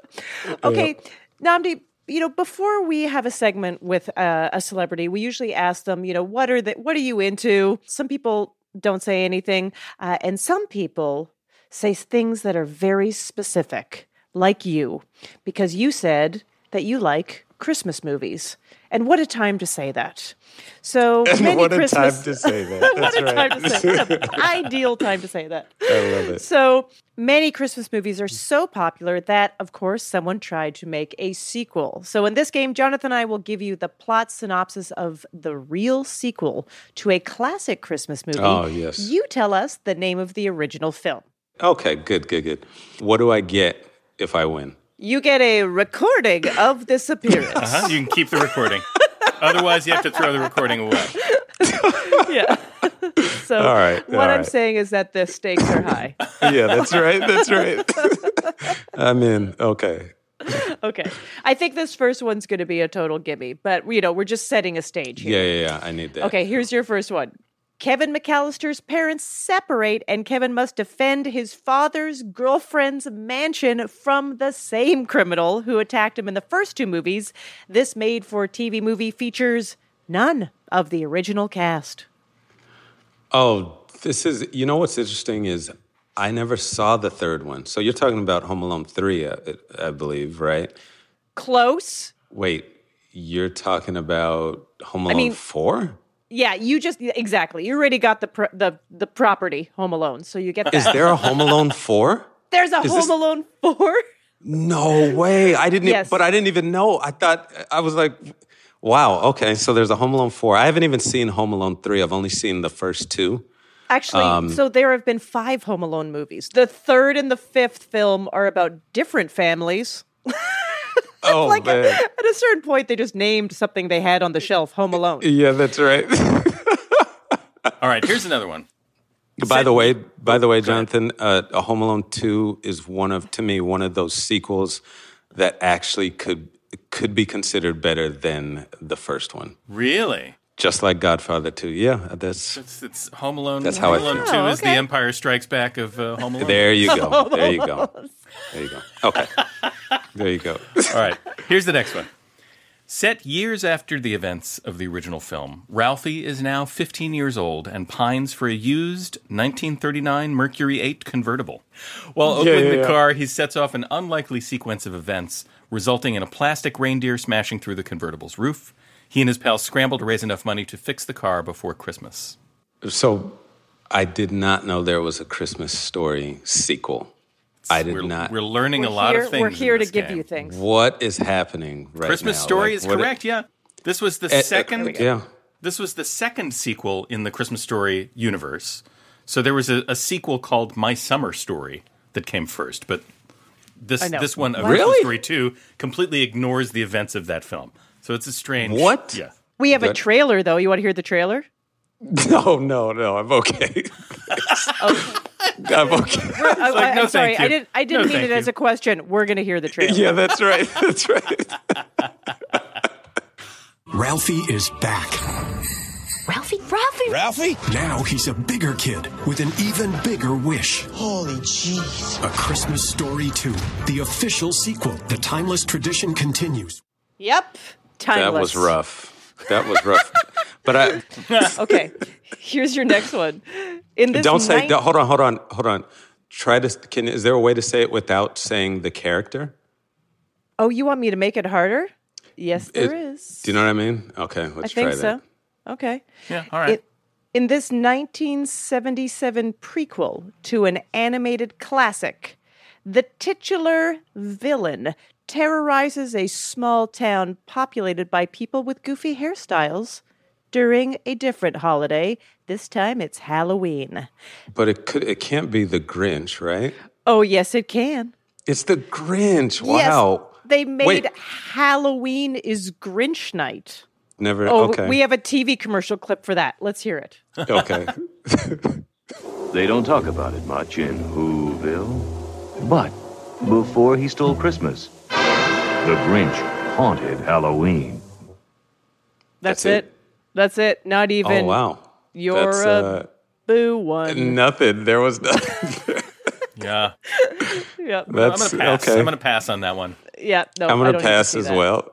Okay, Nnamdi, you know, before we have a segment with uh, a celebrity, we usually ask them, you know, what are the, what are you into? Some people don't say anything, uh, and some people say things that are very specific, like you, because you said that you like Christmas movies. And what a time to say that. So many what a Christmas... time to say that. what That's a right. time to say What an ideal time to say that. I love it. So many Christmas movies are so popular that, of course, someone tried to make a sequel. So in this game, Jonathan and I will give you the plot synopsis of the real sequel to a classic Christmas movie. Oh, yes. You tell us the name of the original film. Okay, good, good, good. What do I get if I win? You get a recording of this appearance. Uh-huh. You can keep the recording. Otherwise, you have to throw the recording away. Yeah. So All right, what all I'm right. saying is that the stakes are high. Yeah, that's right. That's right. I'm in. Okay. Okay. I think this first one's going to be a total gimme, but you know, we're just setting a stage here. Yeah, yeah, yeah. I need that. Okay, here's your first one. Kevin McAllister's parents separate, and Kevin must defend his father's girlfriend's mansion from the same criminal who attacked him in the first two movies. This made-for-T V movie features none of the original cast. Oh, this is, you know what's interesting is I never saw the third one. So you're talking about Home Alone three, I, I believe, right? Close. Wait, you're talking about Home Alone I mean, four? Yeah, you just, exactly. You already got the pr- the the property, Home Alone, so you get that. Is there a Home Alone four? There's a Is Home this- Alone four? No way. I didn't, e- Yes. but I didn't even know. I thought, I was like, wow, okay, so there's a Home Alone four. I haven't even seen Home Alone three. I've only seen the first two. Actually, Um, so there have been five Home Alone movies. The third and the fifth film are about different families. Oh, like man. at, at a certain point, they just named something they had on the shelf Home Alone. Yeah, that's right. All right, here's another one. By the way, by the way, Jonathan, uh, a Home Alone two is one of, to me, one of those sequels that actually could could be considered better than the first one. Really? Just like Godfather two. Yeah, that's It's, it's Home Alone. That's how I Home Alone feel. two Oh, is the okay. Empire Strikes Back of uh, Home Alone. there you go. There you go. There you go. Okay. There you go. All right, here's the next one. Set years after the events of the original film, Ralphie is now fifteen years old and pines for a used nineteen thirty-nine Mercury eight convertible. While Yeah, opening yeah, the yeah. car, he sets off an unlikely sequence of events, resulting in a plastic reindeer smashing through the convertible's roof. He and his pals scramble to raise enough money to fix the car before Christmas. So I did not know there was a Christmas Story sequel. I did we're, not. We're learning We're a lot here, of things. We're here in to this give game. you things. What is happening right Christmas now? Story Like, is what- correct. Yeah, this was the Uh, uh, second. yeah. This was the second sequel in the Christmas Story universe. So there was a, a sequel called My Summer Story that came first, but this I know. this one, A What? Christmas Really? Story two, completely ignores the events of that film. So it's a strange. What? Yeah. We have a Good. trailer, though. You want to hear the trailer? No, no, no. I'm okay. I'm okay. I, like, no, am sorry. thank I you. didn't. I didn't No, mean thank it as you. a question. We're going to hear the trailer. Yeah, that's right. That's right. Ralphie is back. Ralphie? Ralphie? Ralphie? Now he's a bigger kid with an even bigger wish. Holy jeez. A Christmas Story two, the official sequel. The timeless tradition continues. Yep. Timeless. That was rough. That was rough. But I Okay. Here's your next one. In this don't say. nine- don't- hold on. Hold on. Hold on. Try to. Can is there a way to say it without saying the character? Oh, you want me to make it harder? Yes, there It- is. Do you know what I mean? Okay, let's I think try that. so. Okay. Yeah. All right. It, in this nineteen seventy-seven prequel to an animated classic, the titular villain terrorizes a small town populated by people with goofy hairstyles during a different holiday. This time it's Halloween. But it could. It can't be the Grinch, right? Oh, yes, it can. It's the Grinch. Wow. Yes, they made Wait. Halloween is Grinch night. Never. Oh, okay. we have a T V commercial clip for that. Let's hear it. Okay. They don't talk about it much in Whoville. But before he stole Christmas, the Grinch haunted Halloween. That's, That's it. it? That's it. Not even. Oh wow. You're That's, a uh, boo one. Nothing. There was nothing. yeah. Yep. I'm That's gonna pass. okay. I'm gonna pass on that one. Yeah. No. I'm I gonna don't need to pass see as that. well.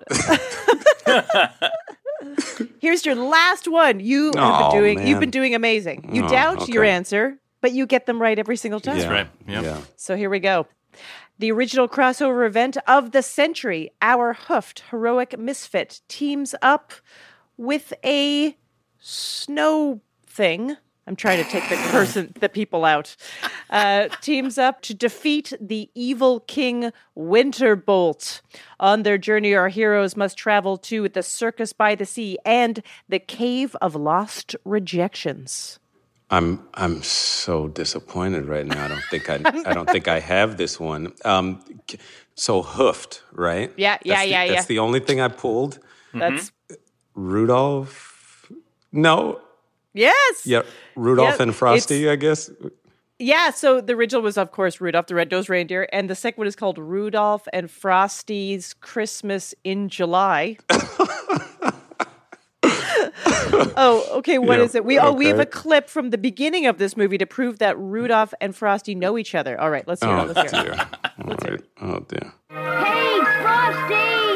Here's your last one. You have Aw, been doing. man. You've been doing amazing. You Oh, doubt your okay. answer, but you get them right every single time. That's right. Yep. Yeah. So here we go. The original crossover event of the century, our hoofed heroic misfit teams up with a snow thing. I'm trying to take the person, the people out. Uh, teams up to defeat the evil King Winterbolt. On their journey, our heroes must travel to the Circus by the Sea and the Cave of Lost Rejections. I'm I'm so disappointed right now. I don't think I I don't think I have this one. Um, so hoofed, right? Yeah, yeah, That's the- yeah, That's yeah. the only thing I pulled. That's Rudolph. No. yes. Yeah, Rudolph Yeah, and Frosty. it's- I guess. Yeah, so the original was, of course, Rudolph the Red-Nosed Reindeer, and the second one is called Rudolph and Frosty's Christmas in July. Oh, okay. What Yeah, is it? We oh, we have okay. a clip from the beginning of this movie to prove that Rudolph and Frosty know each other. All right, let's hear Oh it. Let's hear dear. it. All right. Oh dear. Hey, Frosty!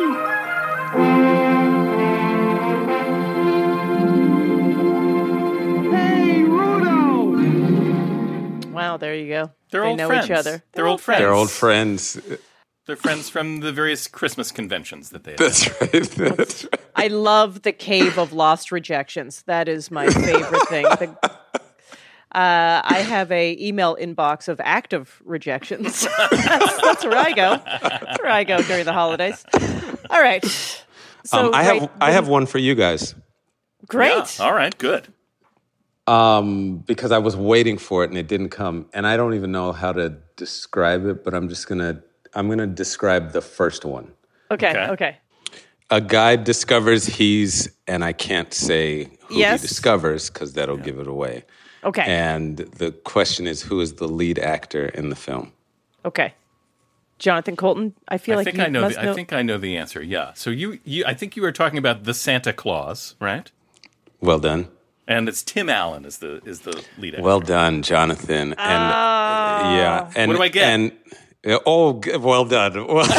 Hey, Rudolph! Wow, there you go. They're they old know friends. each other. They're old friends. They're old friends. They're friends from the various Christmas conventions that they have. That's right. That's right. I love the Cave of Lost Rejections. That is my favorite thing. The, uh, I have a email inbox of active rejections. that's, that's where I go. That's where I go during the holidays. All right. So um, I right, have I have one for you guys. Great. Yeah. All right, good. Um, because I was waiting for it and it didn't come, and I don't even know how to describe it, but I'm just gonna I'm gonna describe the first one. Okay. Okay. okay. A guy discovers he's, and I can't say who Yes. he discovers because that'll give it away. Okay. And the question is, who is the lead actor in the film? Okay. Jonathan Colton, I feel I like think you I know, must the, know. I think I know the answer. Yeah. So you, you, I think you were talking about the Santa Claus, right? Well done. And it's Tim Allen is the is the lead actor. Well done, Jonathan. And uh, yeah, and What do I get? And oh, g- well done. Well,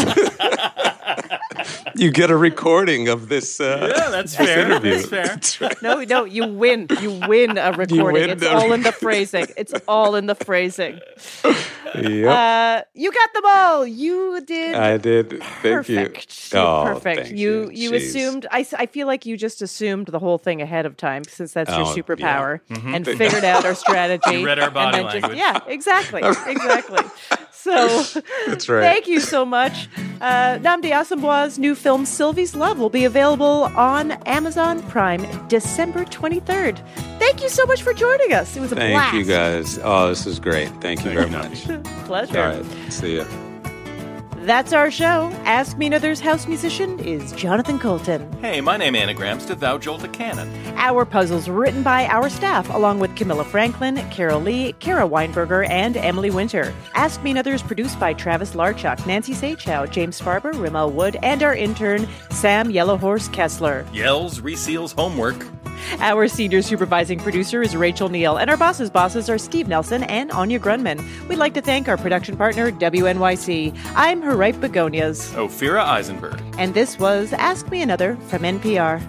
you get a recording of this. Uh, Yeah, that's this fair. interview. That's fair. No, no, you win. You win a recording. win it's the all in the phrasing. It's all in the phrasing. Yep. Uh, you got them all. You did. I did. Thank perfect. you. Oh, perfect. thank you you. you Jeez. assumed. I, s- I feel like you just assumed the whole thing ahead of time since that's your Oh, superpower yeah. Mhm. and figured out our strategy. You read our body and then language. Just, yeah, exactly, exactly. So That's right. thank you so much. Uh, Nnamdi Asomugha's new film Sylvie's Love will be available on Amazon Prime December twenty-third. Thank you so much for joining us. It was a Thank blast. you guys. Oh, this is great. Thank you very much. Pleasure. All right. See ya. That's our show. Ask Me Another's house musician is Jonathan Colton. Hey, my name anagrams to Thou Jolt a Cannon. Our puzzles written by our staff, along with Camilla Franklin, Carol Lee, Kara Weinberger, and Emily Winter. Ask Me Another is produced by Travis Larchuk, Nancy Sachow, James Farber, Rimmel Wood, and our intern, Sam Yellowhorse Kessler. Yells, reseals homework. Our senior supervising producer is Rachel Neal, and our bosses' bosses are Steve Nelson and Anya Grunman. We'd like to thank our production partner, W N Y C. I'm Haripe Begonias. Ophira Eisenberg. And this was Ask Me Another from N P R.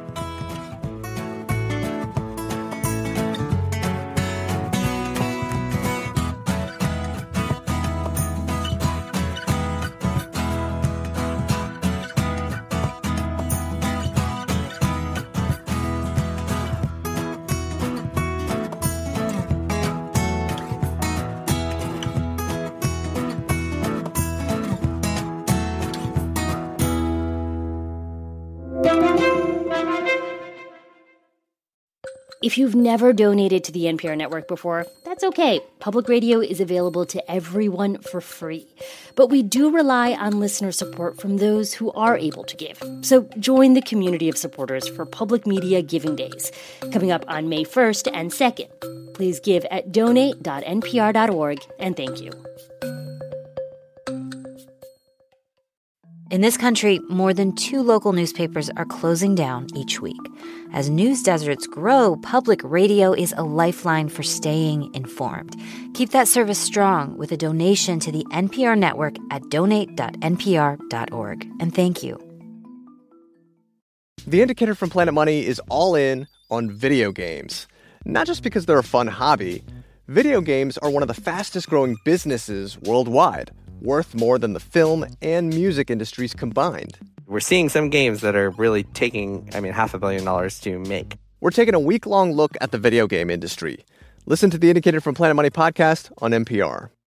If you've never donated to the N P R network before, that's okay. Public radio is available to everyone for free. But we do rely on listener support from those who are able to give. So join the community of supporters for Public Media Giving Days, coming up on May first and second. Please give at donate dot n p r dot org, and thank you. In this country, more than two local newspapers are closing down each week. As news deserts grow, public radio is a lifeline for staying informed. Keep that service strong with a donation to the N P R network at donate dot n p r dot org. And thank you. The Indicator from Planet Money is all in on video games. Not just because they're a fun hobby. Video games are one of the fastest growing businesses worldwide, worth more than the film and music industries combined. We're seeing some games that are really taking, I mean, half a billion dollars to make. We're taking a week-long look at the video game industry. Listen to the Indicator from Planet Money podcast on N P R.